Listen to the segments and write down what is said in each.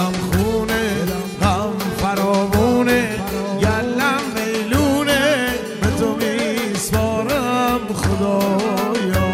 دلم خونه غم فراوونه گلم میلونه به تو میسپارم خدایا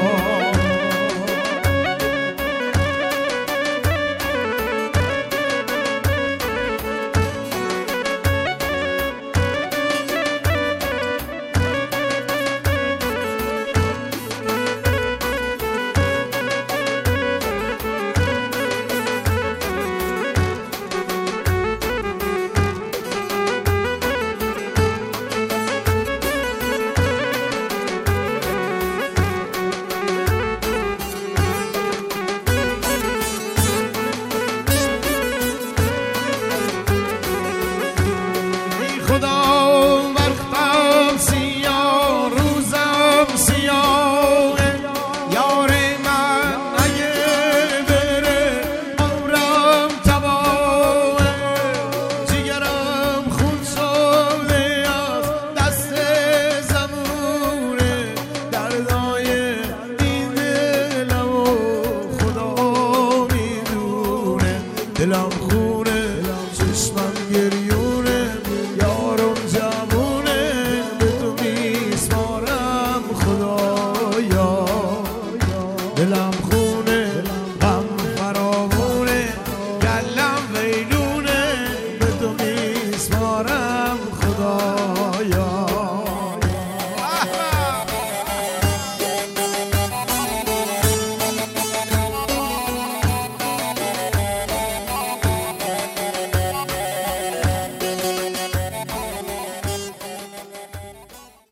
خدا وقتم سیاه روزم سیاه یار من اگه بره عمرم تباه جگرم خون شده از دست زمونه دردای این دلم و خدا میدونه دلم خونه چشمم گریه